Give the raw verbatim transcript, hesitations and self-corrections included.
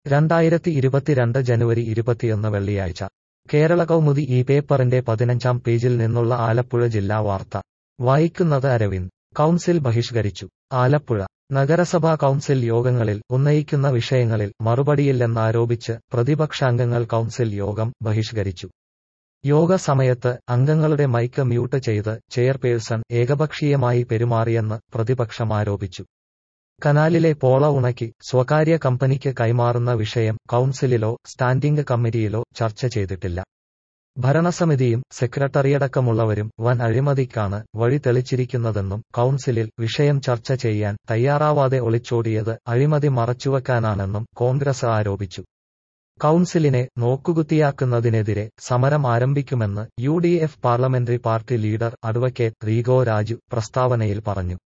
രണ്ടായിരത്തി ഇരുപത്തിരണ്ട് ജനുവരി ഇരുപത്തിയൊന്ന് വെള്ളിയാഴ്ച കേരള കൗമുദി ഈ പേപ്പറിന്റെ പതിനഞ്ചാം പേജിൽ നിന്നുള്ള ആലപ്പുഴ ജില്ലാ വാർത്ത വായിക്കുന്നത് അരവിന്ദ്. കൗൺസിൽ ബഹിഷ്കരിച്ചു. ആലപ്പുഴ നഗരസഭാ കൗൺസിൽ യോഗങ്ങളിൽ ഉന്നയിക്കുന്ന വിഷയങ്ങളിൽ മറുപടിയില്ലെന്നാരോപിച്ച് പ്രതിപക്ഷാംഗങ്ങൾ കൗൺസിൽ യോഗം ബഹിഷ്കരിച്ചു. യോഗ സമയത്ത് അംഗങ്ങളുടെ മൈക്ക് മ്യൂട്ട് ചെയ്ത് ചെയർപേഴ്സൺ ഏകപക്ഷീയമായി പെരുമാറിയെന്ന് പ്രതിപക്ഷം ആരോപിച്ചു. കനാലിലെ പോള ഉണക്കി സ്വകാര്യ കമ്പനിക്ക് കൈമാറുന്ന വിഷയം കൗൺസിലിലോ സ്റ്റാൻഡിംഗ് കമ്മിറ്റിയിലോ ചർച്ച ചെയ്തിട്ടില്ല. ഭരണസമിതിയും സെക്രട്ടറിയടക്കമുള്ളവരും വൻ അഴിമതിക്കാണ് വഴി തെളിച്ചിരിക്കുന്നതെന്നും കൗൺസിലിൽ വിഷയം ചർച്ച ചെയ്യാൻ തയ്യാറാവാതെ ഒളിച്ചോടിയത് അഴിമതി മറച്ചുവെക്കാനാണെന്നും കോൺഗ്രസ് ആരോപിച്ചു. കൗൺസിലിനെ നോക്കുകുത്തിയാക്കുന്നതിനെതിരെ സമരം ആരംഭിക്കുമെന്ന് U D F parliamentary party leader advocate Reego Raju പ്രസ്താവനയിൽ പറഞ്ഞു.